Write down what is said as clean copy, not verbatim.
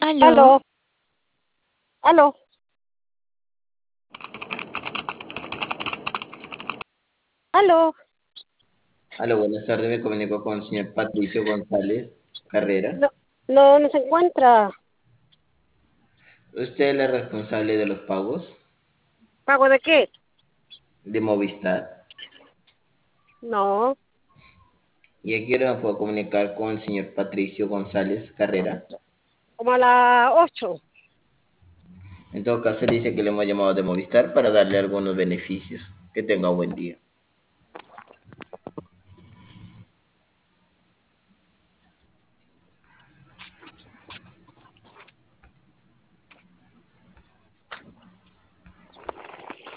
Aló, Aló, aló, aló. Aló, buenas tardes, me comunico con el señor Patricio González Carrera. No, no se encuentra. ¿Usted es la responsable de los pagos ¿Pago de qué? de Movistar? No, ¿Y a qué hora me puedo comunicar con el señor Patricio González Carrera? como a las 8. En todo caso, dice que le hemos llamado de Movistar para darle algunos beneficios. Que tenga un buen día.